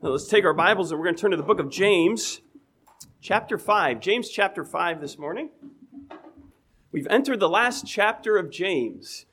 Now let's take our Bibles and we're going to turn to the book of James, chapter 5. James chapter 5 this morning. We've entered the last chapter of James.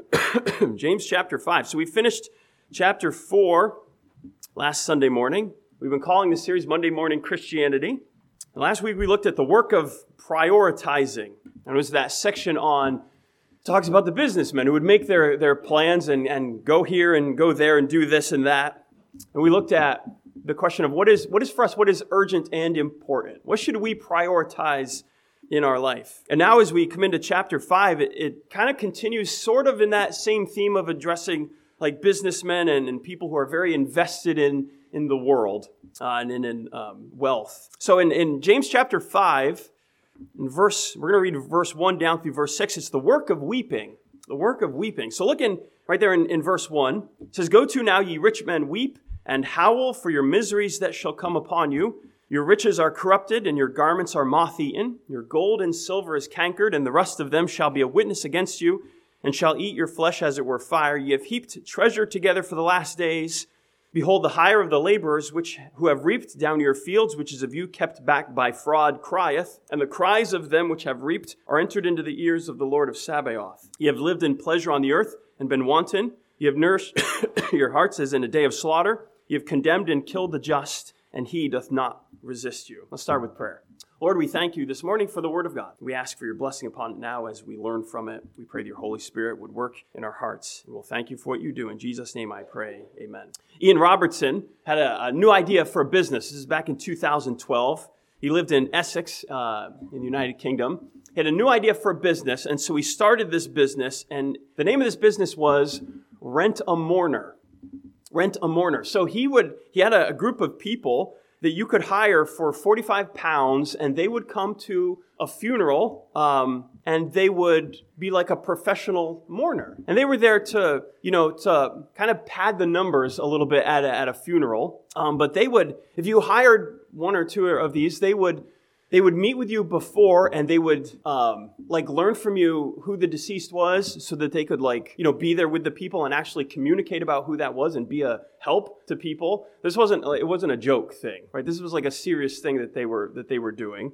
James chapter 5. So we finished chapter 4 last Sunday morning. We've been calling this series Monday Morning Christianity. And last week we looked at the work of prioritizing. And it was that section on, talks about the businessmen who would make their plans and go here and go there and do this and that. And we looked at the question of what is for us, what is urgent and important? What should we prioritize in our life? And now as we come into chapter 5, it kind of continues sort of in that same theme of addressing like businessmen and people who are very invested in the world and in wealth. So in James chapter 5, we're going to read verse 1 down through verse 6. It's the work of weeping. The work of weeping. So looking right there in verse 1, it says, "Go to now, ye rich men, weep and howl for your miseries that shall come upon you. Your riches are corrupted, and your garments are moth-eaten. Your gold and silver is cankered, and the rust of them shall be a witness against you, and shall eat your flesh as it were fire. Ye have heaped treasure together for the last days. Behold, the hire of the laborers who have reaped down your fields, which is of you kept back by fraud, crieth, and the cries of them which have reaped are entered into the ears of the Lord of Sabaoth. Ye have lived in pleasure on the earth, and been wanton. Ye have nourished your hearts as in a day of slaughter. Ye have condemned and killed the just, and he doth not resist you." Let's start with prayer. Lord, we thank you this morning for the word of God. We ask for your blessing upon it now as we learn from it. We pray that your Holy Spirit would work in our hearts. And we'll thank you for what you do. In Jesus' name I pray. Amen. Ian Robertson had a new idea for a business. This is back in 2012. He lived in Essex in the United Kingdom. He had a new idea for a business, and so he started this business. And the name of this business was Rent a Mourner. Rent a Mourner. So he had a group of people that you could hire for £45, and they would come to a funeral, and they would be like a professional mourner. And they were there to kind of pad the numbers a little bit at a funeral. But they would, if you hired one or two of these, they would meet with you before, and they would learn from you who the deceased was, so that they could be there with the people and actually communicate about who that was and be a help to people. It wasn't a joke thing, right? This was like a serious thing that they were doing,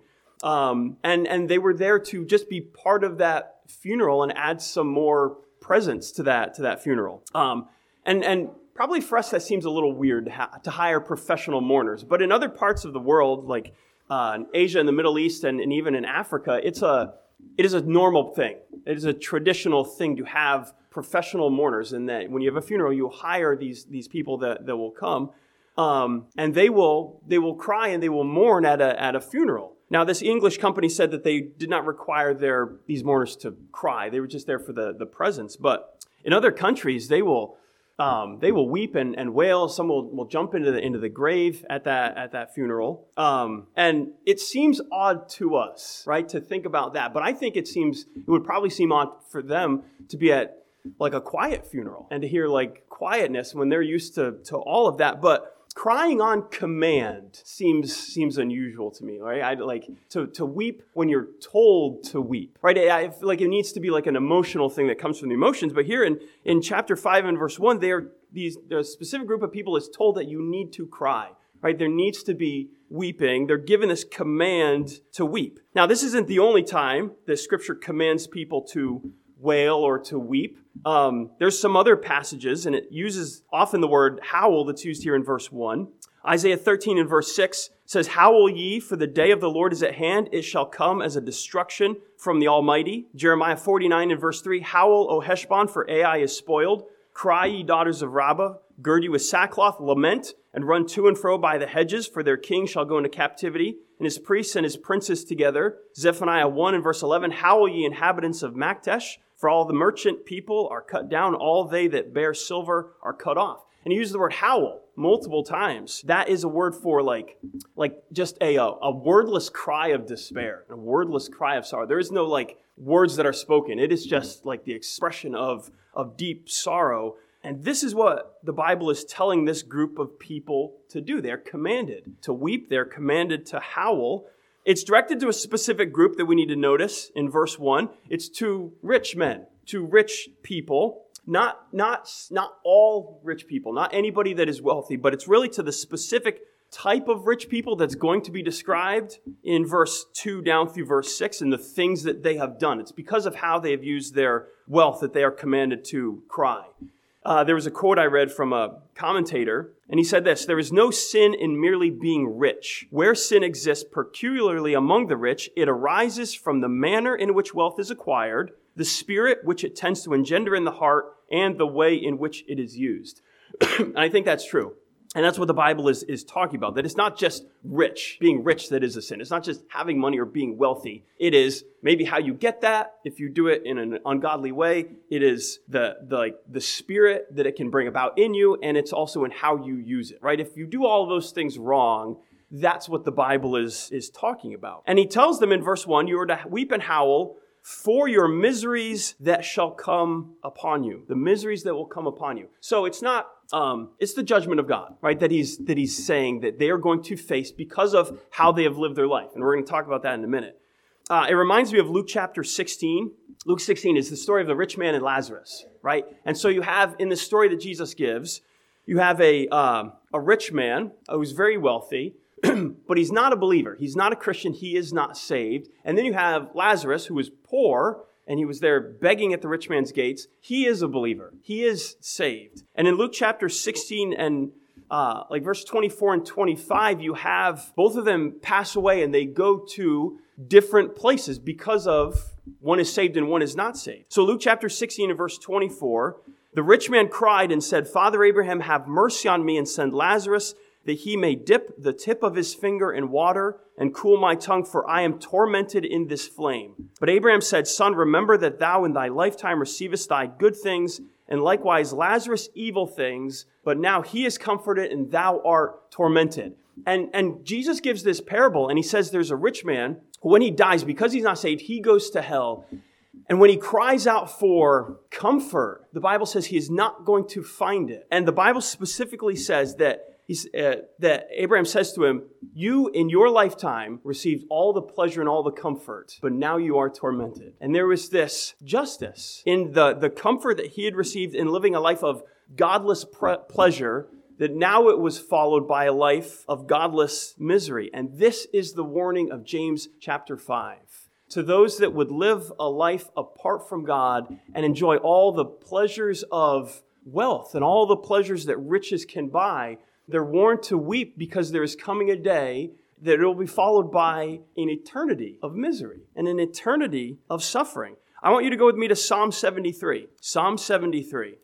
and they were there to just be part of that funeral and add some more presence to that funeral. And probably for us that seems a little weird to hire professional mourners, but in other parts of the world, like in Asia and the Middle East and even in Africa, it is a normal thing. It is a traditional thing to have professional mourners, and that when you have a funeral, you hire these people that will come, and they will cry and they will mourn at a funeral. Now, this English company said that they did not require these mourners to cry; they were just there for the presence. But in other countries, they will weep and wail. Some will jump into the grave at that funeral. And it seems odd to us, right, to think about that. But I think it would probably seem odd for them to be at like a quiet funeral and to hear like quietness when they're used to all of that. But crying on command seems unusual to me, right? I like to weep when you're told to weep, right? I feel like it needs to be like an emotional thing that comes from the emotions. But here in chapter 5 and verse 1, a specific group of people is told that you need to cry, right? There needs to be weeping. They're given this command to weep. Now, this isn't the only time that Scripture commands people to wail or to weep. There's some other passages, and it uses often the word howl that's used here in verse 1. Isaiah 13 and verse 6 says, "Howl ye, for the day of the Lord is at hand. It shall come as a destruction from the Almighty." Jeremiah 49 and verse 3, "Howl, O Heshbon, for Ai is spoiled. Cry, ye daughters of Rabbah. Gird you with sackcloth, lament, and run to and fro by the hedges, for their king shall go into captivity, and his priests and his princes together." Zephaniah 1 and verse 11, "Howl, ye inhabitants of Maktesh, for all the merchant people are cut down, all they that bear silver are cut off." And he uses the word howl multiple times. That is a word for like just a wordless cry of despair, a wordless cry of sorrow. There is no like words that are spoken. It is just like the expression of deep sorrow. And this is what the Bible is telling this group of people to do. They're commanded to weep. They're commanded to howl. It's directed to a specific group that we need to notice in verse 1. It's to rich men, to rich people. not all rich people, not anybody that is wealthy, but it's really to the specific type of rich people that's going to be described in verse 2 down through verse 6 and the things that they have done. It's because of how they have used their wealth that they are commanded to cry. There was a quote I read from a commentator, and he said this: "There is no sin in merely being rich. Where sin exists peculiarly among the rich, it arises from the manner in which wealth is acquired, the spirit which it tends to engender in the heart, and the way in which it is used." And I think that's true. And that's what the Bible is talking about, that it's not just being rich that is a sin. It's not just having money or being wealthy. It is maybe how you get that. If you do it in an ungodly way, it is the spirit that it can bring about in you, and it's also in how you use it, right? If you do all of those things wrong, that's what the Bible is talking about. And he tells them in verse 1, "You are to weep and howl for your miseries that shall come upon you." The miseries that will come upon you. So it's not, it's the judgment of God, right? That he's saying that they are going to face because of how they have lived their life. And we're going to talk about that in a minute. It reminds me of Luke chapter 16. Luke 16 is the story of the rich man and Lazarus, right? And so you have, in the story that Jesus gives, you have a rich man who's very wealthy, but he's not a believer. He's not a Christian. He is not saved. And then you have Lazarus, who is poor, and he was there begging at the rich man's gates. He is a believer. He is saved. And in Luke chapter 16 and verse 24 and 25, you have both of them pass away, and they go to different places because of one is saved and one is not saved. So Luke chapter 16 and verse 24, "The rich man cried and said, 'Father Abraham, have mercy on me and send Lazarus that he may dip the tip of his finger in water and cool my tongue, for I am tormented in this flame.' But Abraham said, 'Son, remember that thou in thy lifetime receivest thy good things, and likewise Lazarus evil things, but now he is comforted and thou art tormented.'" And Jesus gives this parable, and he says there's a rich man who, when he dies, because he's not saved, he goes to hell. And when he cries out for comfort, the Bible says he is not going to find it. And the Bible specifically says that that Abraham says to him, "You in your lifetime received all the pleasure and all the comfort, but now you are tormented." And there was this justice in the comfort that he had received in living a life of godless pleasure, that now it was followed by a life of godless misery. And this is the warning of James chapter 5. To those that would live a life apart from God and enjoy all the pleasures of wealth and all the pleasures that riches can buy, they're warned to weep, because there is coming a day that it will be followed by an eternity of misery and an eternity of suffering. I want you to go with me to Psalm 73. Psalm 73.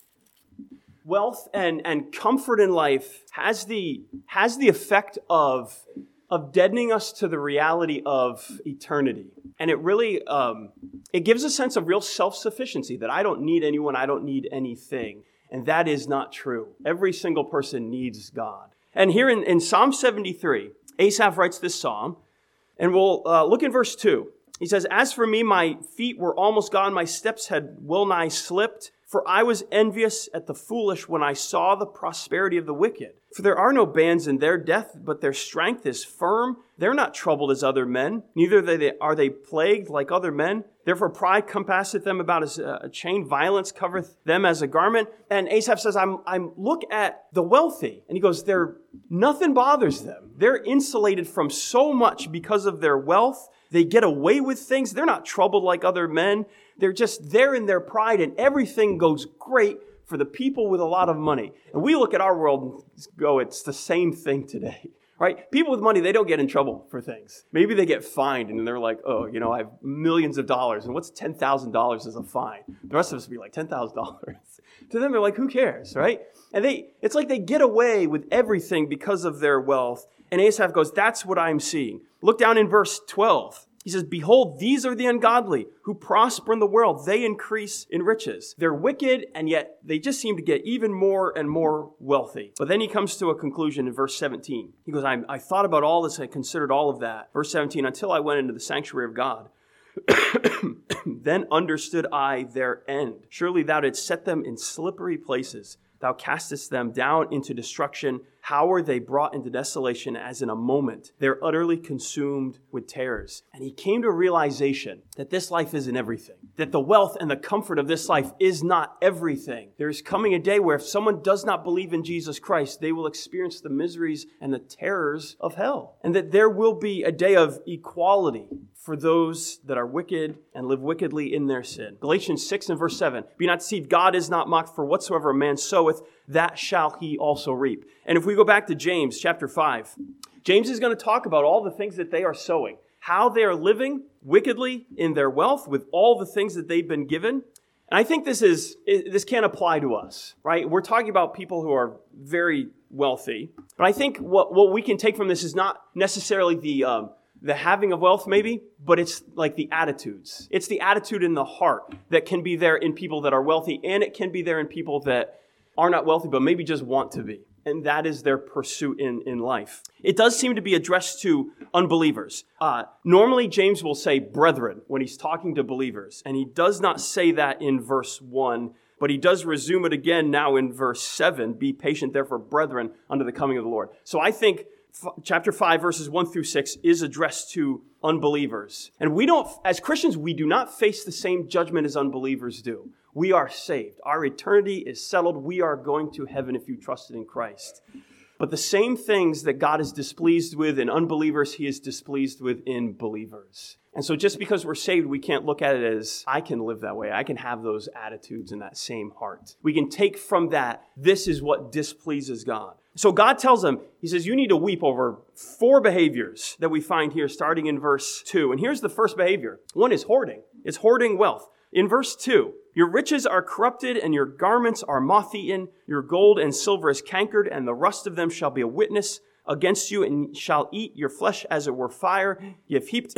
Wealth and comfort in life has the effect of deadening us to the reality of eternity. And it really, it gives a sense of real self-sufficiency, that I don't need anyone, I don't need anything. And that is not true. Every single person needs God. And here in Psalm 73, Asaph writes this psalm, and we'll look in verse 2. He says, "As for me, my feet were almost gone, my steps had well nigh slipped. For I was envious at the foolish when I saw the prosperity of the wicked. For there are no bands in their death, but their strength is firm. They're not troubled as other men, neither are they plagued like other men. Therefore pride compasseth them about as a chain, violence covereth them as a garment." And Asaph says, I'm look at the wealthy. And he goes, nothing bothers them. They're insulated from so much because of their wealth. They get away with things. They're not troubled like other men. They're just there in their pride, and everything goes great for the people with a lot of money. And we look at our world and go, it's the same thing today, right? People with money, they don't get in trouble for things. Maybe they get fined, and they're like, oh, I have millions of dollars, and what's $10,000 as a fine? The rest of us would be like, $10,000. To them, they're like, who cares, right? And it's like they get away with everything because of their wealth. And Asaph goes, that's what I'm seeing. Look down in verse 12. He says, "Behold, these are the ungodly who prosper in the world. They increase in riches." They're wicked, and yet they just seem to get even more and more wealthy. But then he comes to a conclusion in verse 17. He goes, I thought about all this. I considered all of that. Verse 17, "Until I went into the sanctuary of God. Then understood I their end. Surely thou didst set them in slippery places. Thou castest them down into destruction. how are they brought into desolation as in a moment? They're utterly consumed with terrors. And he came to a realization that this life isn't everything, that the wealth and the comfort of this life is not everything. There's coming a day where if someone does not believe in Jesus Christ, they will experience the miseries and the terrors of hell. And that there will be a day of equality for those that are wicked and live wickedly in their sin. Galatians 6 and verse 7, be not deceived, God is not mocked, for whatsoever a man soweth, that shall he also reap. And if we go back to James chapter 5, James is going to talk about all the things that they are sowing, how they are living wickedly in their wealth with all the things that they've been given. And I think this can't apply to us, right? We're talking about people who are very wealthy. But I think what we can take from this is not necessarily the having of wealth maybe, but it's like the attitudes. It's the attitude in the heart that can be there in people that are wealthy, and it can be there in people that are not wealthy, but maybe just want to be. And that is their pursuit in life. It does seem to be addressed to unbelievers. Normally, James will say brethren when he's talking to believers. And he does not say that in verse 1, but he does resume it again now in verse 7. Be patient, therefore, brethren, unto the coming of the Lord. So I think chapter 5, verses 1 through 6 is addressed to unbelievers. And as Christians, we do not face the same judgment as unbelievers do. We are saved. Our eternity is settled. We are going to heaven if you trusted in Christ. But the same things that God is displeased with in unbelievers, he is displeased with in believers. And so just because we're saved, we can't look at it as, I can live that way. I can have those attitudes and that same heart. We can take from that, this is what displeases God. So God tells them, he says, you need to weep over 4 behaviors that we find here starting in verse 2. And here's the first behavior. One is hoarding. It's hoarding wealth. In verse 2, your riches are corrupted and your garments are moth-eaten. Your gold and silver is cankered, and the rust of them shall be a witness against you, and shall eat your flesh as it were fire. You have heaped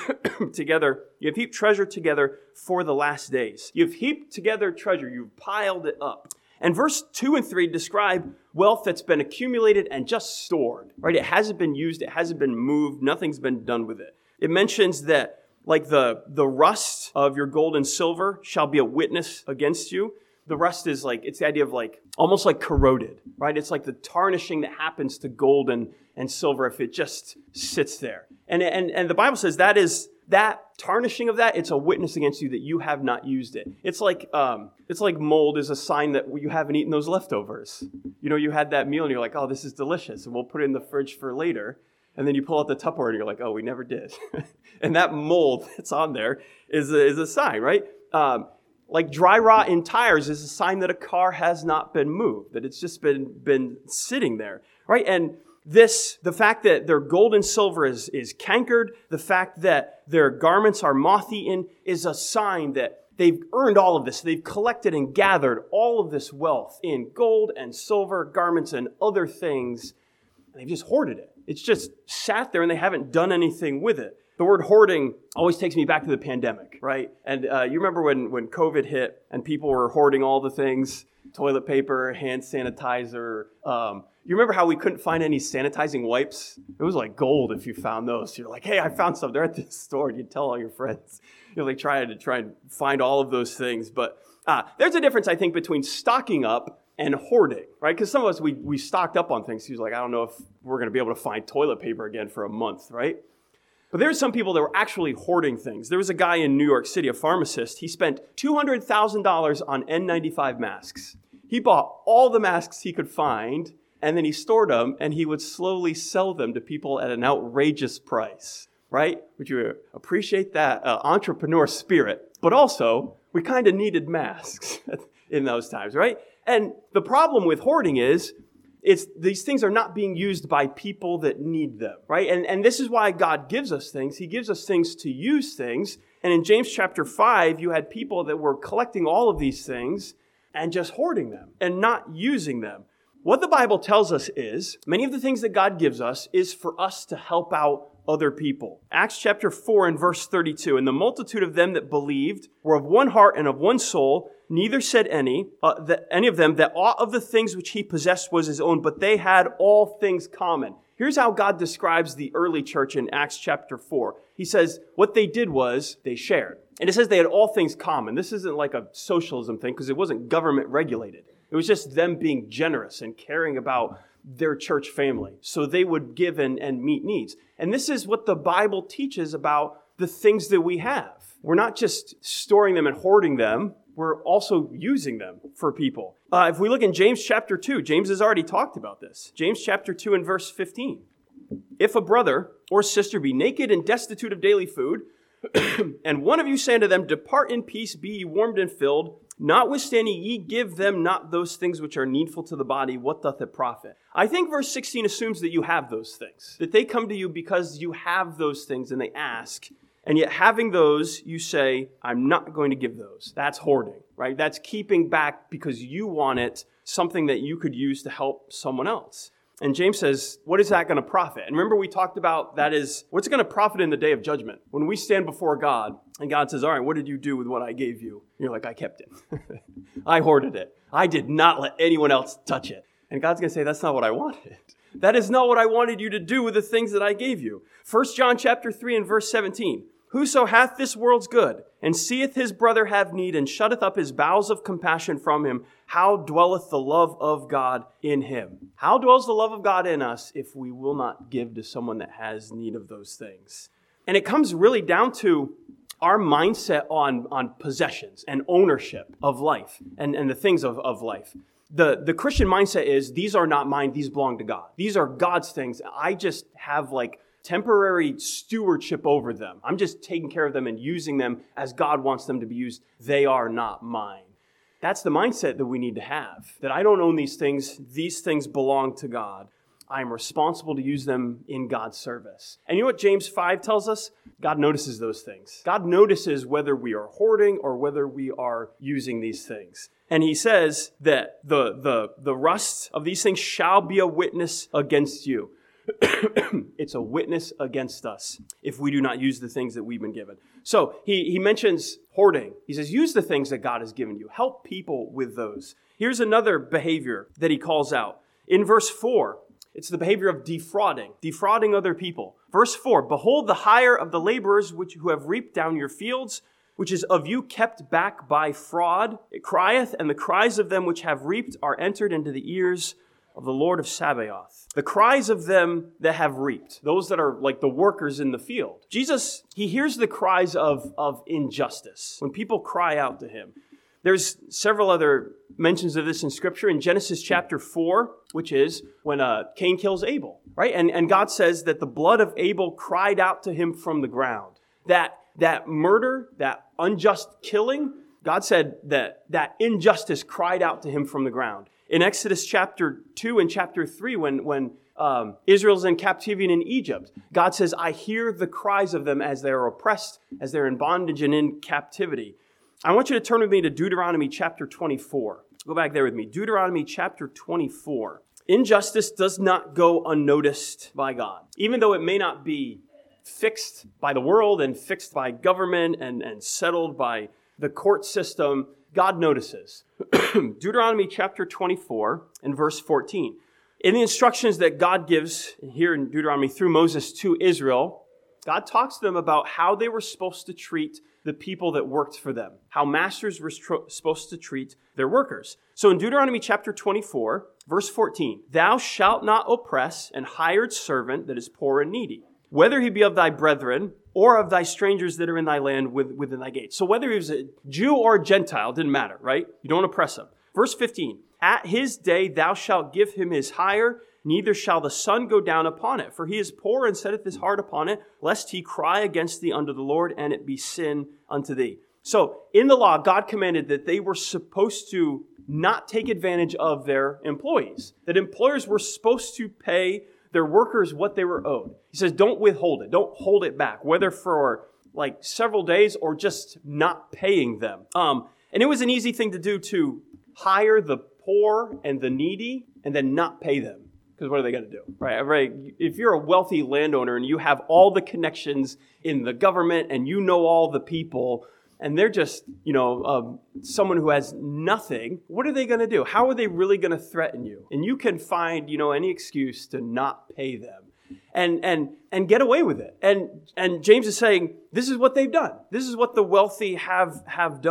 treasure together for the last days. You've heaped together treasure. You've piled it up. And verse 2 and 3 describe wealth that's been accumulated and just stored, right? It hasn't been used. It hasn't been moved. Nothing's been done with it. It mentions that like the rust of your gold and silver shall be a witness against you. The rust is it's the idea of almost like corroded, right? It's like the tarnishing that happens to gold and silver if it just sits there. And the Bible says that tarnishing of that, it's a witness against you that you have not used it. It's like mold is a sign that you haven't eaten those leftovers. You know, you had that meal and you're like, oh, this is delicious, and we'll put it in the fridge for later. And then you pull out the Tupperware and you're like, oh, we never did. And that mold that's on there is a sign, right? Like dry rot in tires is a sign that a car has not been moved, that it's just been sitting there, right? And the fact that their gold and silver is cankered, the fact that their garments are moth-eaten is a sign that they've earned all of this. They've collected and gathered all of this wealth in gold and silver, garments and other things, and they've just hoarded it. It's just sat there and they haven't done anything with it. The word hoarding always takes me back to the pandemic, right? And you remember when COVID hit and people were hoarding all the things, toilet paper, hand sanitizer. You remember how we couldn't find any sanitizing wipes? It was like gold if you found those. You're like, hey, I found some. They're at this store. And you'd tell all your friends. You're like try and find all of those things. But there's a difference, I think, between stocking up and hoarding, right? Because some of us, we stocked up on things. He was like, I don't know if we're going to be able to find toilet paper again for a month, right? But there were some people that were actually hoarding things. There was a guy in New York City, a pharmacist. He spent $200,000 on N95 masks. He bought all the masks he could find, and then he stored them, and he would slowly sell them to people at an outrageous price, right? Would you appreciate that entrepreneur spirit? But also, we kind of needed masks in those times, right? And the problem with hoarding is these things are not being used by people that need them, right? And this is why God gives us things. He gives us things to use things. And in James chapter 5, you had people that were collecting all of these things and just hoarding them and not using them. What the Bible tells us is many of the things that God gives us is for us to help out other people. Acts chapter 4 and verse 32, and the multitude of them that believed were of one heart and of one soul. Neither said any of them that aught of the things which he possessed was his own, but they had all things common. Here's how God describes the early church in Acts chapter 4. He says what they did was they shared. And it says they had all things common. This isn't like a socialism thing because it wasn't government regulated. It was just them being generous and caring about their church family. So they would give and meet needs. And this is what the Bible teaches about the things that we have. We're not just storing them and hoarding them. We're also using them for people. If we look in James chapter 2, James has already talked about this. James chapter 2 and verse 15. If a brother or sister be naked and destitute of daily food, and one of you say unto them, depart in peace, be ye warmed and filled, notwithstanding ye give them not those things which are needful to the body, what doth it profit? I think verse 16 assumes that you have those things, that they come to you because you have those things and they ask, and yet having those, you say, I'm not going to give those. That's hoarding, right? That's keeping back because you want it, something that you could use to help someone else. And James says, what is that going to profit? And remember we talked about that is, what's it going to profit in the day of judgment? When we stand before God and God says, all right, what did you do with what I gave you? And you're like, I kept it. I hoarded it. I did not let anyone else touch it. And God's going to say, that's not what I wanted. That is not what I wanted you to do with the things that I gave you. 1 John chapter 3 and verse 17. Whoso hath this world's good, and seeth his brother have need, and shutteth up his bowels of compassion from him, how dwelleth the love of God in him? How dwells the love of God in us if we will not give to someone that has need of those things? And it comes really down to our mindset on possessions and ownership of life and the things of life. The Christian mindset is, these are not mine, these belong to God. These are God's things. I just have temporary stewardship over them. I'm just taking care of them and using them as God wants them to be used. They are not mine. That's the mindset that we need to have, that I don't own these things belong to God. I'm responsible to use them in God's service. And you know what James 5 tells us? God notices those things. God notices whether we are hoarding or whether we are using these things. And he says that the rust of these things shall be a witness against you. It's a witness against us if we do not use the things that we've been given. So he mentions hoarding. He says, use the things that God has given you. Help people with those. Here's another behavior that he calls out. In verse 4, it's the behavior of defrauding other people. Verse 4, behold the hire of the laborers who have reaped down your fields, which is of you kept back by fraud. It crieth, and the cries of them which have reaped are entered into the ears of the Lord of Sabaoth. The cries of them that have reaped, those that are like the workers in the field. Jesus, he hears the cries of injustice when people cry out to him. There's several other mentions of this in Scripture. In Genesis chapter 4, which is when Cain kills Abel, right? And God says that the blood of Abel cried out to him from the ground. That murder, that unjust killing, God said that injustice cried out to him from the ground. In Exodus chapter 2 and chapter 3, when Israel's in captivity in Egypt, God says, I hear the cries of them as they're oppressed, as they're in bondage and in captivity. I want you to turn with me to Deuteronomy chapter 24. Go back there with me. Deuteronomy chapter 24. Injustice does not go unnoticed by God. Even though it may not be fixed by the world and fixed by government and settled by the court system, God notices. Deuteronomy chapter 24 and verse 14. In the instructions that God gives here in Deuteronomy through Moses to Israel, God talks to them about how they were supposed to treat the people that worked for them, how masters were supposed to treat their workers. So in Deuteronomy chapter 24, verse 14, thou shalt not oppress an hired servant that is poor and needy, whether he be of thy brethren or of thy strangers that are in thy land within thy gates. So whether he was a Jew or a Gentile, didn't matter, right? You don't oppress him. Verse 15, at his day thou shalt give him his hire, neither shall the sun go down upon it. For he is poor and setteth his heart upon it, lest he cry against thee unto the Lord, and it be sin unto thee. So in the law, God commanded that they were supposed to not take advantage of their employees, that employers were supposed to pay their workers what they were owed. He says, don't withhold it. Don't hold it back, whether for several days or just not paying them. And it was an easy thing to do to hire the poor and the needy and then not pay them. Because what are they going to do? Right? If you're a wealthy landowner and you have all the connections in the government and you know all the people and they're just, someone who has nothing, what are they going to do? How are they really going to threaten you? And you can find, any excuse to not pay them and get away with it. And James is saying, this is what they've done. This is what the wealthy have done.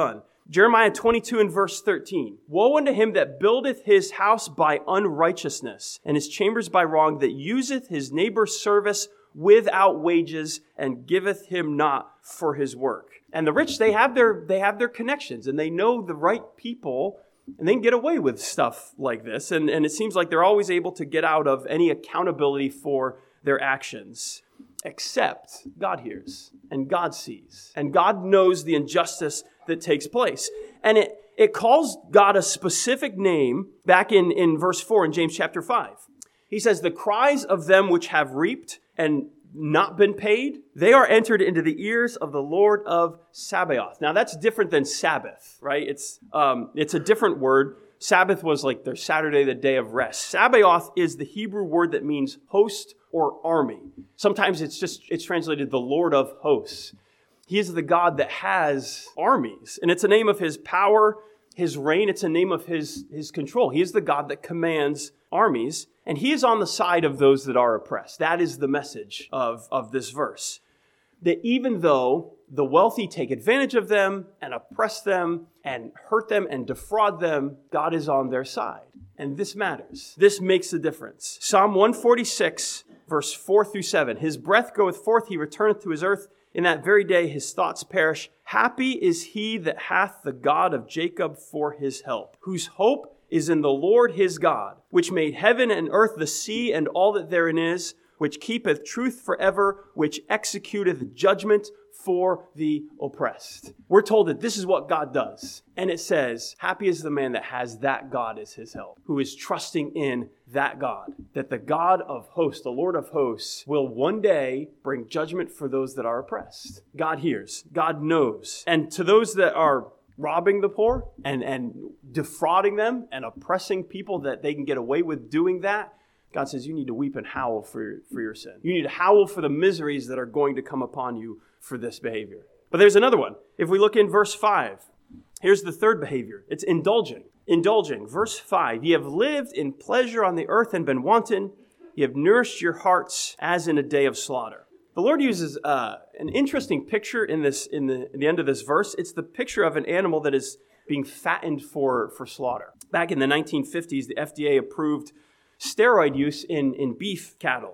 Jeremiah 22 and verse 13. Woe unto him that buildeth his house by unrighteousness, and his chambers by wrong, that useth his neighbor's service without wages, and giveth him not for his work. And the rich, they have their connections, and they know the right people, and they can get away with stuff like this. And it seems like they're always able to get out of any accountability for their actions. Except God hears, and God sees, and God knows the injustice that takes place. And it calls God a specific name back in verse 4 in James chapter 5. He says, the cries of them which have reaped and not been paid, they are entered into the ears of the Lord of Sabaoth. Now that's different than Sabbath, right? It's a different word. Sabbath was like their Saturday, the day of rest. Sabaoth is the Hebrew word that means host or army. Sometimes it's translated the Lord of hosts. He is the God that has armies, and it's a name of his power, his reign. It's a name of his control. He is the God that commands armies, and he is on the side of those that are oppressed. That is the message of this verse. That even though the wealthy take advantage of them and oppress them and hurt them and defraud them, God is on their side. And this matters. This makes a difference. Psalm 146, verse 4 through 7. His breath goeth forth, he returneth to his earth. In that very day his thoughts perish. Happy is he that hath the God of Jacob for his help, whose hope is in the Lord his God, which made heaven and earth, the sea, and all that therein is, which keepeth truth forever, which executeth judgment for the oppressed. We're told that this is what God does. And it says, happy is the man that has that God as his help, who is trusting in that God, that the God of hosts, the Lord of hosts, will one day bring judgment for those that are oppressed. God hears, God knows. And to those that are robbing the poor and defrauding them and oppressing people that they can get away with doing that, God says you need to weep and howl for your sin. You need to howl for the miseries that are going to come upon you for this behavior. But there's another one. If we look in verse 5, here's the third behavior. It's indulging. Indulging. Verse 5, ye have lived in pleasure on the earth and been wanton. Ye have nourished your hearts as in a day of slaughter. The Lord uses an interesting picture in the end of this verse. It's the picture of an animal that is being fattened for slaughter. Back in the 1950s, the FDA approved steroid use in beef cattle.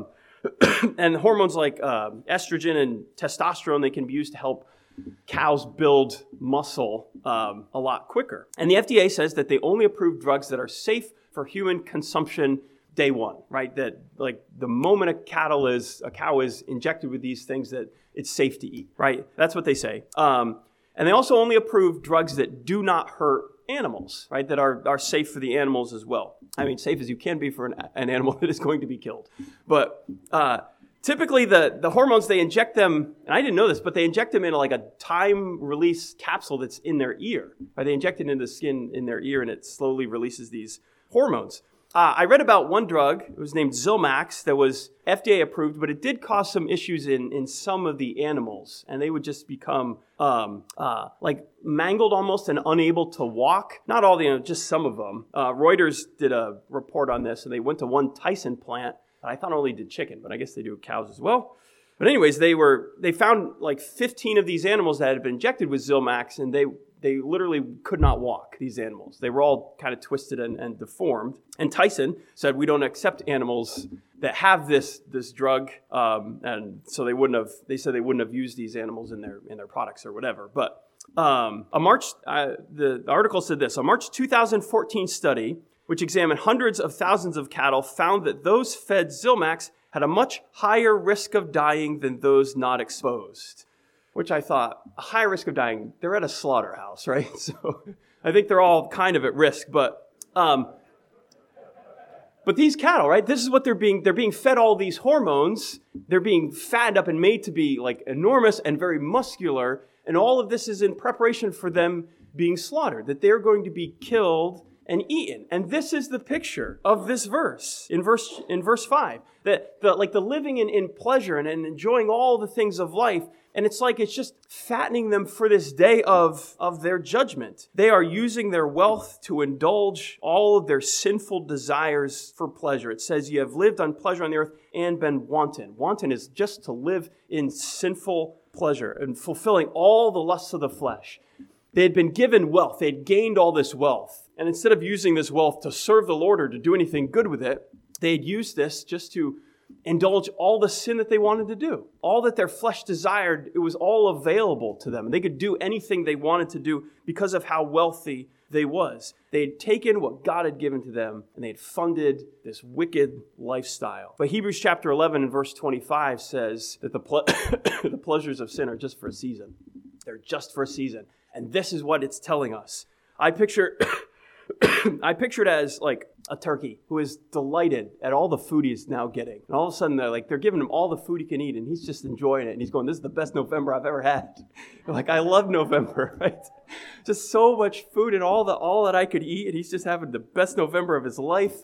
And hormones like estrogen and testosterone, they can be used to help cows build muscle a lot quicker. And the FDA says that they only approve drugs that are safe for human consumption day one, right? That like the moment a cow is injected with these things, that it's safe to eat, right? That's what they say. And they also only approve drugs that do not hurt animals, right? That are safe for the animals as well. I mean, safe as you can be for an animal that is going to be killed. But typically the hormones, they inject them, and I didn't know this, but they inject them in like a time-release capsule that's in their ear. Right? They inject it into the skin in their ear, and it slowly releases these hormones. I read about one drug, it was named Zilmax, that was FDA approved, but it did cause some issues in some of the animals, and they would just become like mangled almost and unable to walk. Not all the animals, just some of them. Reuters did a report on this, and they went to one Tyson plant that I thought only did chicken, but I guess they do cows as well. But anyways, they found like 15 of these animals that had been injected with Zilmax, and they literally could not walk, these animals. They were all kind of twisted and deformed. And Tyson said, we don't accept animals that have this drug. And so they said they wouldn't have used these animals in their products or whatever. But the article said this, a March 2014 study, which examined hundreds of thousands of cattle, found that those fed Zilmax had a much higher risk of dying than those not exposed. Which I thought, a high risk of dying, they're at a slaughterhouse, right? So I think they're all kind of at risk. But these cattle, right? This is what they're being fed all these hormones. They're being fattened up and made to be like enormous and very muscular. And all of this is in preparation for them being slaughtered, that they're going to be killed and eaten. And this is the picture of this verse, in verse 5, that the living in pleasure and enjoying all the things of life. And it's like it's just fattening them for this day of their judgment. They are using their wealth to indulge all of their sinful desires for pleasure. It says, you have lived on pleasure on the earth and been wanton. Wanton is just to live in sinful pleasure and fulfilling all the lusts of the flesh. They had been given wealth. They had gained all this wealth. And instead of using this wealth to serve the Lord or to do anything good with it, they had used this just to indulge all the sin that they wanted to do. All that their flesh desired, it was all available to them. They could do anything they wanted to do because of how wealthy they was. They had taken what God had given to them and they had funded this wicked lifestyle. But Hebrews chapter 11 and verse 25 says that the pleasures of sin are just for a season. They're just for a season. And this is what it's telling us. I picture it as like a turkey who is delighted at all the food he's now getting. And all of a sudden they're giving him all the food he can eat and he's just enjoying it. And he's going, this is the best November I've ever had. Like, I love November, right? Just so much food and all that I could eat. And he's just having the best November of his life.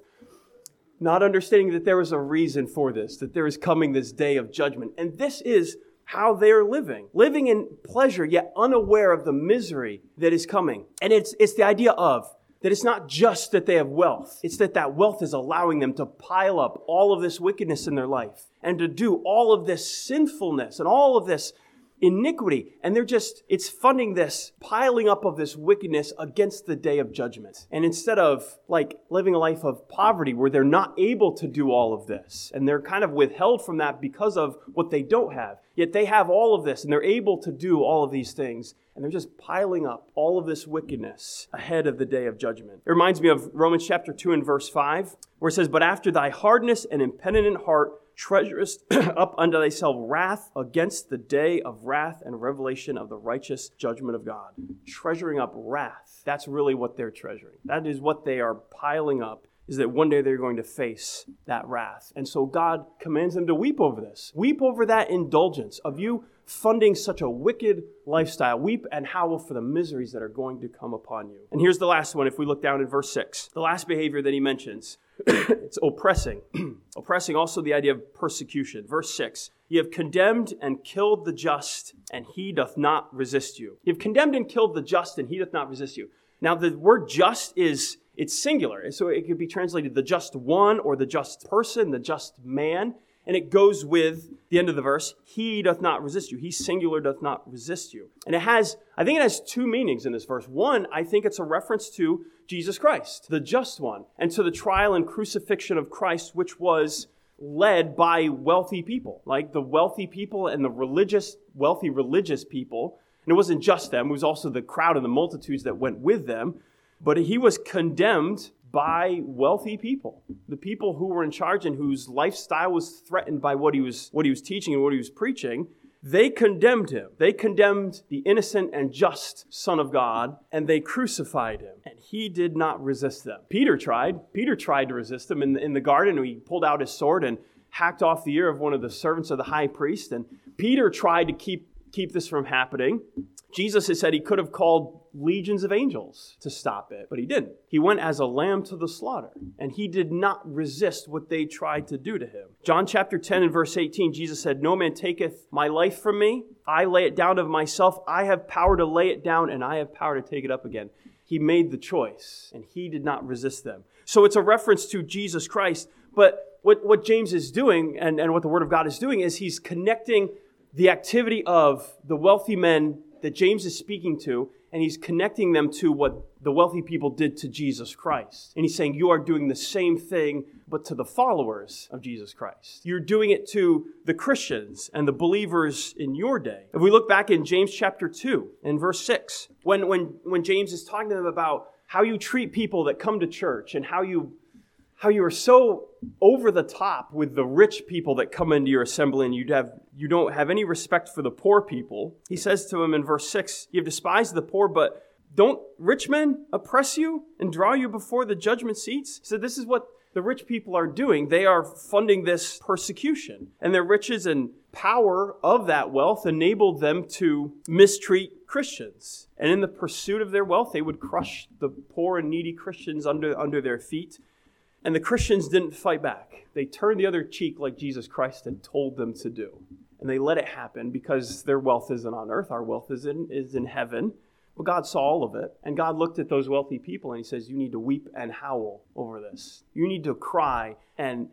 Not understanding that there was a reason for this, that there is coming this day of judgment. And this is how they're living in pleasure, yet unaware of the misery that is coming. And it's the idea of that it's not just that they have wealth. It's that wealth is allowing them to pile up all of this wickedness in their life and to do all of this sinfulness and all of this iniquity. And it's funding this piling up of this wickedness against the day of judgment. And instead of like living a life of poverty where they're not able to do all of this and they're kind of withheld from that because of what they don't have, yet they have all of this and they're able to do all of these things. And they're just piling up all of this wickedness ahead of the day of judgment. It reminds me of Romans chapter 2 and verse 5, where it says, but after thy hardness and impenitent heart treasurest up unto thyself wrath against the day of wrath and revelation of the righteous judgment of God. Treasuring up wrath. That's really what they're treasuring. That is what they are piling up, is that one day they're going to face that wrath. And so God commands them to weep over this. Weep over that indulgence of you funding such a wicked lifestyle. Weep and howl for the miseries that are going to come upon you. And here's the last one if we look down in verse 6. The last behavior that he mentions, it's oppressing. Oppressing, also the idea of persecution. Verse 6, you have condemned and killed the just, and he doth not resist you. You have condemned and killed the just, and he doth not resist you. Now the word just it's singular. So it could be translated the just one or the just person, the just man. And it goes with the end of the verse, he doth not resist you. He singular doth not resist you. And I think it has two meanings in this verse. One, I think it's a reference to Jesus Christ, the just one, and to the trial and crucifixion of Christ, which was led by wealthy people, like the wealthy people and the wealthy religious people. And it wasn't just them, it was also the crowd and the multitudes that went with them. But he was condemned by wealthy people, the people who were in charge and whose lifestyle was threatened by what he was teaching and what he was preaching. They condemned him. They condemned the innocent and just Son of God, and they crucified him. And he did not resist them. Peter tried to resist them in the garden. He pulled out his sword and hacked off the ear of one of the servants of the high priest. And Peter tried to keep this from happening. Jesus has said he could have called legions of angels to stop it, but he didn't. He went as a lamb to the slaughter, and he did not resist what they tried to do to him. John chapter 10 and verse 18, Jesus said, no man taketh my life from me. I lay it down of myself. I have power to lay it down, and I have power to take it up again. He made the choice, and he did not resist them. So it's a reference to Jesus Christ, but what James is doing, and what the Word of God is doing, is he's connecting the activity of the wealthy men that James is speaking to, and he's connecting them to what the wealthy people did to Jesus Christ. And he's saying, you are doing the same thing, but to the followers of Jesus Christ. You're doing it to the Christians and the believers in your day. If we look back in James chapter 2 and verse 6, when James is talking to them about how you treat people that come to church and how you are so over the top with the rich people that come into your assembly and you don't have any respect for the poor people. He says to him in verse 6, you have despised the poor, but don't rich men oppress you and draw you before the judgment seats? So this is what the rich people are doing. They are funding this persecution. And their riches and power of that wealth enabled them to mistreat Christians. And in the pursuit of their wealth, they would crush the poor and needy Christians under their feet. And the Christians didn't fight back. They turned the other cheek like Jesus Christ had told them to do. And they let it happen because their wealth isn't on earth. Our wealth is in heaven. But God saw all of it. And God looked at those wealthy people and he says, you need to weep and howl over this. You need to cry and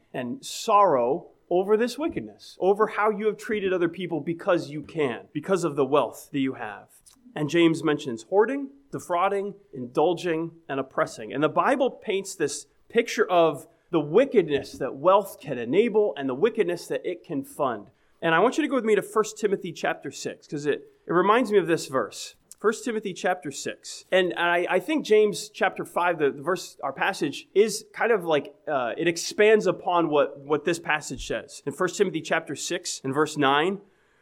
sorrow over this wickedness, over how you have treated other people because you can, because of the wealth that you have. And James mentions hoarding, defrauding, indulging, and oppressing. And the Bible paints this picture of the wickedness that wealth can enable and the wickedness that it can fund. And I want you to go with me to 1 Timothy chapter 6, because it reminds me of this verse. 1 Timothy chapter 6. And I think James chapter 5, the verse, our passage, is kind of like, it expands upon what this passage says. In 1 Timothy chapter 6 and verse 9,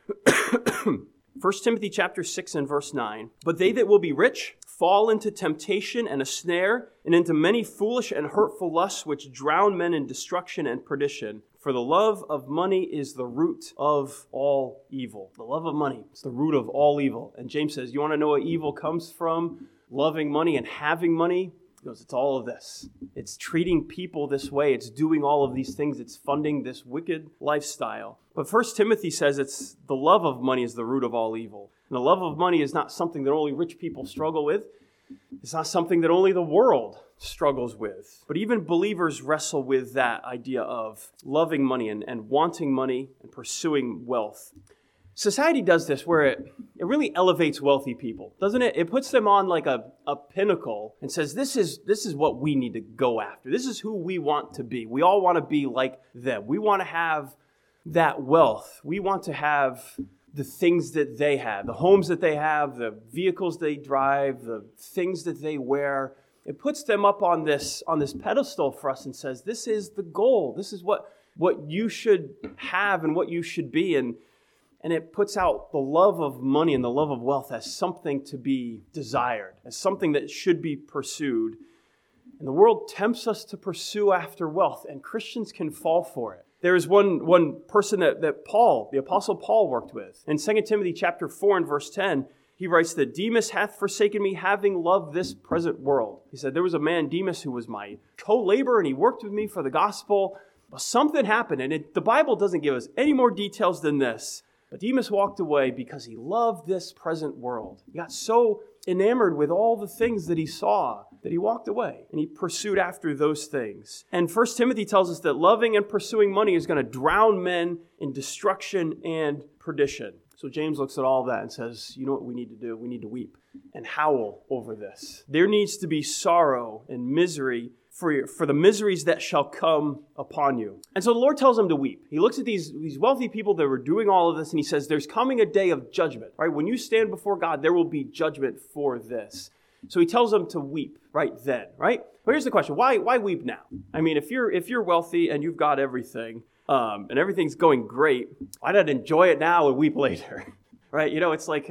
1 Timothy chapter 6 and verse 9, but they that will be rich fall into temptation and a snare, and into many foolish and hurtful lusts, which drown men in destruction and perdition. For the love of money is the root of all evil. The love of money is the root of all evil. And James says, you want to know what evil comes from? Loving money and having money? He goes, it's all of this. It's treating people this way. It's doing all of these things. It's funding this wicked lifestyle. But 1 Timothy says it's the love of money is the root of all evil. And the love of money is not something that only rich people struggle with. It's not something that only the world struggles with. But even believers wrestle with that idea of loving money and wanting money and pursuing wealth. Society does this where it really elevates wealthy people, doesn't it? It puts them on like a pinnacle and says, this is what we need to go after. This is who we want to be. We all want to be like them. We want to have that wealth. We want to have the things that they have, the homes that they have, the vehicles they drive, the things that they wear. It puts them up on this pedestal for us and says, this is the goal. This is what you should have and what you should be. And it puts out the love of money and the love of wealth as something to be desired, as something that should be pursued. And the world tempts us to pursue after wealth, and Christians can fall for it. There is one person that Paul, the Apostle Paul, worked with. In 2 Timothy chapter 4 and verse 10, he writes that Demas hath forsaken me, having loved this present world. He said, there was a man, Demas, who was my co-laborer, and he worked with me for the gospel. But something happened, and the Bible doesn't give us any more details than this. But Demas walked away because he loved this present world. He got so enamored with all the things that he saw that he walked away and he pursued after those things. And 1 Timothy tells us that loving and pursuing money is going to drown men in destruction and perdition. So James looks at all that and says, you know what we need to do? We need to weep and howl over this. There needs to be sorrow and misery for the miseries that shall come upon you. And so the Lord tells him to weep. He looks at these wealthy people that were doing all of this and he says, there's coming a day of judgment, right? When you stand before God, there will be judgment for this. So he tells them to weep right then, right? But here's the question. Why weep now? I mean, if you're wealthy and you've got everything, and everything's going great, why not enjoy it now and weep later, right? You know, it's like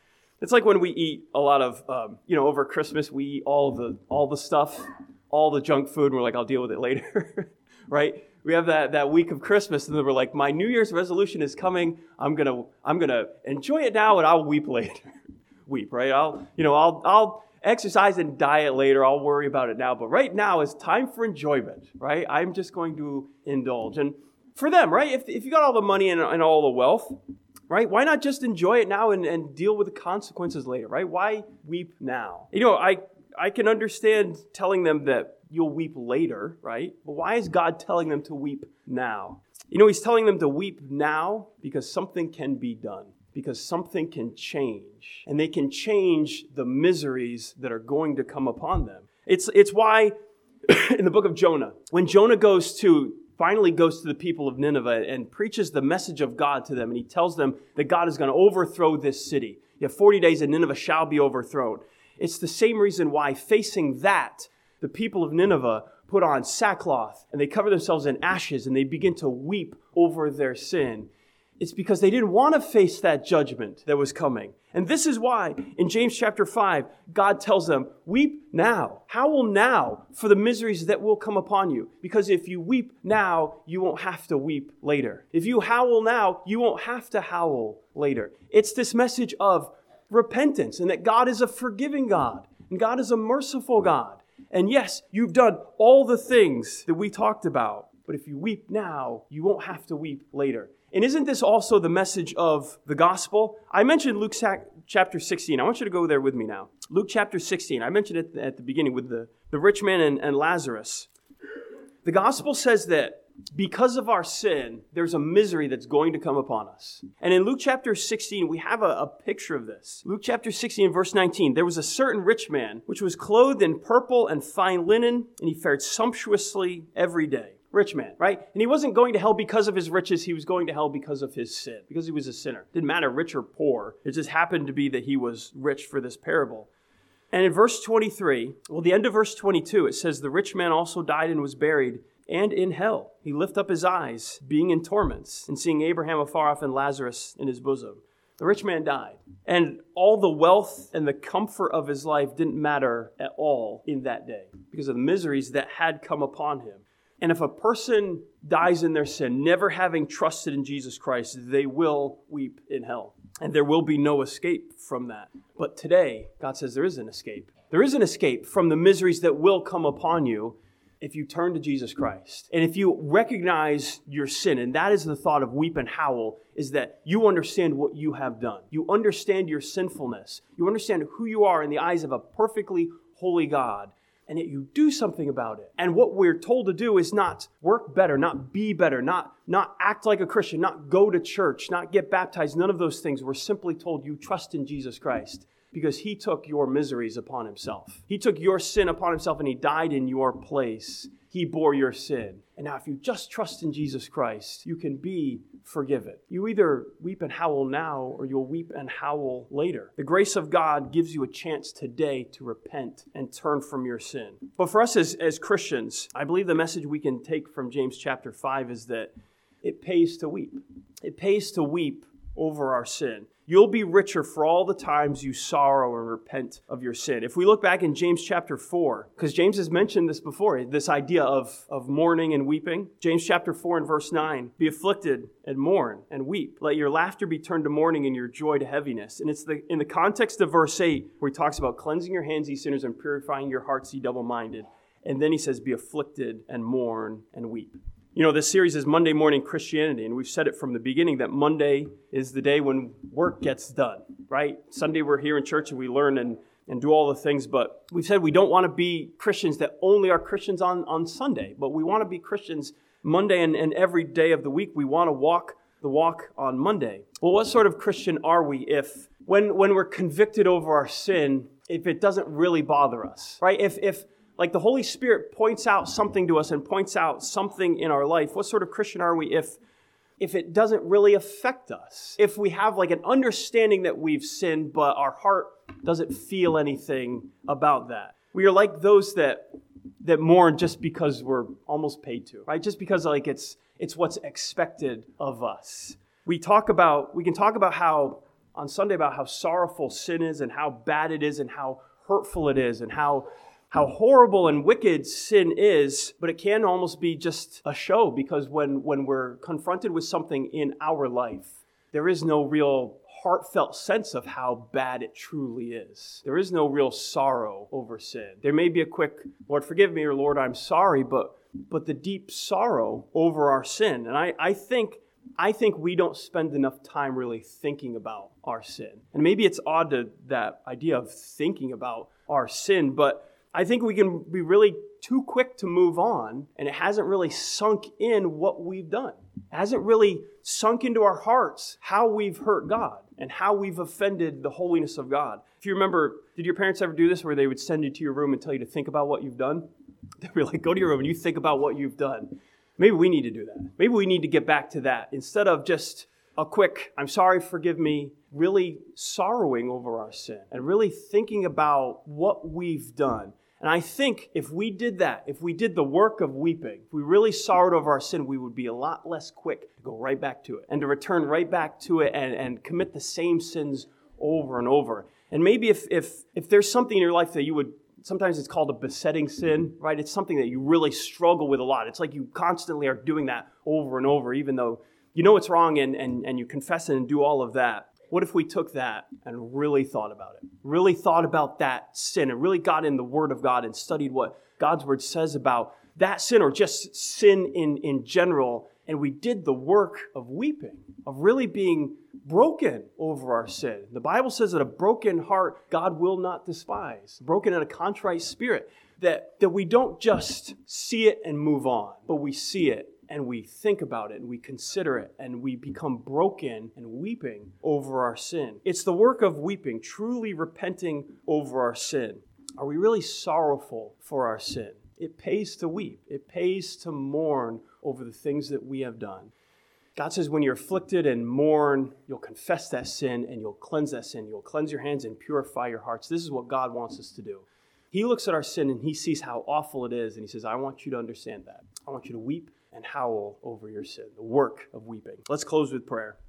when we eat a lot of, over Christmas, we eat all the stuff, all the junk food, and we're like, I'll deal with it later, right? We have that week of Christmas, and then we're like, my New Year's resolution is coming. I'm gonna enjoy it now, and I'll weep later. Weep, right? I'll exercise and diet later. I'll worry about it now, but right now is time for enjoyment, right? I'm just going to indulge, and for them, right? If you got all the money and all the wealth, right? Why not just enjoy it now and deal with the consequences later, right? Why weep now? I can understand telling them that you'll weep later, right? But why is God telling them to weep now? He's telling them to weep now because something can be done, because something can change, and they can change the miseries that are going to come upon them. It's why in the book of Jonah, when Jonah finally goes to the people of Nineveh and preaches the message of God to them, and he tells them that God is going to overthrow this city. You have 40 days and Nineveh shall be overthrown. It's the same reason why, facing that, the people of Nineveh put on sackcloth and they cover themselves in ashes and they begin to weep over their sin. It's because they didn't want to face that judgment that was coming. And this is why in James chapter 5, God tells them, weep now, howl now for the miseries that will come upon you. Because if you weep now, you won't have to weep later. If you howl now, you won't have to howl later. It's this message of repentance and that God is a forgiving God and God is a merciful God. And yes, you've done all the things that we talked about. But if you weep now, you won't have to weep later. And isn't this also the message of the gospel? I mentioned Luke chapter 16. I want you to go there with me now. Luke chapter 16. I mentioned it at the beginning with the rich man and Lazarus. The gospel says that because of our sin, there's a misery that's going to come upon us. And in Luke chapter 16, we have a picture of this. Luke chapter 16, verse 19, there was a certain rich man, which was clothed in purple and fine linen, and he fared sumptuously every day. Rich man, right? And he wasn't going to hell because of his riches. He was going to hell because of his sin, because he was a sinner. Didn't matter rich or poor. It just happened to be that he was rich for this parable. And in verse 23, the end of verse 22, it says, the rich man also died and was buried, and in hell he lifted up his eyes, being in torments, and seeing Abraham afar off and Lazarus in his bosom. The rich man died. And all the wealth and the comfort of his life didn't matter at all in that day because of the miseries that had come upon him. And if a person dies in their sin, never having trusted in Jesus Christ, they will weep in hell. And there will be no escape from that. But today, God says there is an escape. There is an escape from the miseries that will come upon you if you turn to Jesus Christ. And if you recognize your sin, and that is the thought of weep and howl, is that you understand what you have done. You understand your sinfulness. You understand who you are in the eyes of a perfectly holy God. And yet you do something about it. And what we're told to do is not work better, not be better, not act like a Christian, not go to church, not get baptized, none of those things. We're simply told you trust in Jesus Christ because he took your miseries upon himself. He took your sin upon himself and he died in your place. He bore your sin. And now if you just trust in Jesus Christ, you can be forgiven. You either weep and howl now or you'll weep and howl later. The grace of God gives you a chance today to repent and turn from your sin. But for us as Christians, I believe the message we can take from James chapter 5 is that it pays to weep. It pays to weep over our sin. You'll be richer for all the times you sorrow and repent of your sin. If we look back in James chapter 4, because James has mentioned this before, this idea of mourning and weeping. James chapter 4 and verse 9, be afflicted and mourn and weep. Let your laughter be turned to mourning and your joy to heaviness. And it's in the context of verse 8 where he talks about cleansing your hands, ye sinners, and purifying your hearts, ye double-minded. And then he says, be afflicted and mourn and weep. You know, this series is Monday Morning Christianity, and we've said it from the beginning that Monday is the day when work gets done, right? Sunday we're here in church and we learn and do all the things, but we've said we don't want to be Christians that only are Christians on Sunday, but we want to be Christians Monday and every day of the week. We want to walk the walk on Monday. Well, what sort of Christian are we if, when we're convicted over our sin, if it doesn't really bother us, right? If like the Holy Spirit points out something to us and points out something in our life, what sort of Christian are we if it doesn't really affect us? If we have like an understanding that we've sinned, but our heart doesn't feel anything about that. We are like those that mourn just because we're almost paid to, right? Just because like it's what's expected of us. We can talk about how on Sunday about how sorrowful sin is and how bad it is and how hurtful it is and how horrible and wicked sin is, but it can almost be just a show because when we're confronted with something in our life, there is no real heartfelt sense of how bad it truly is. There is no real sorrow over sin. There may be a quick, Lord, forgive me, or Lord, I'm sorry, but the deep sorrow over our sin. And I think we don't spend enough time really thinking about our sin. And maybe it's odd to that idea of thinking about our sin, but I think we can be really too quick to move on, and it hasn't really sunk in what we've done. It hasn't really sunk into our hearts how we've hurt God and how we've offended the holiness of God. If you remember, did your parents ever do this where they would send you to your room and tell you to think about what you've done? They were like, go to your room and you think about what you've done. Maybe we need to do that. Maybe we need to get back to that instead of just a quick, I'm sorry, forgive me, really sorrowing over our sin and really thinking about what we've done. And I think if we did that, if we did the work of weeping, if we really sorrowed over our sin, we would be a lot less quick to go right back to it and to return right back to it and commit the same sins over and over. And maybe if there's something in your life that you would, sometimes it's called a besetting sin, right? It's something that you really struggle with a lot. It's like you constantly are doing that over and over, even though you know it's wrong and you confess it and do all of that. What if we took that and really thought about it? Really thought about that sin and really got in the Word of God and studied what God's Word says about that sin or just sin in general. And we did the work of weeping, of really being broken over our sin. The Bible says that a broken heart God will not despise. Broken and a contrite spirit. That we don't just see it and move on, but we see it and we think about it and we consider it and we become broken and weeping over our sin. It's the work of weeping, truly repenting over our sin. Are we really sorrowful for our sin? It pays to weep. It pays to mourn over the things that we have done. God says when you're afflicted and mourn, you'll confess that sin and you'll cleanse that sin. You'll cleanse your hands and purify your hearts. This is what God wants us to do. He looks at our sin and he sees how awful it is, and he says, I want you to understand that. I want you to weep and howl over your sin, the work of weeping. Let's close with prayer.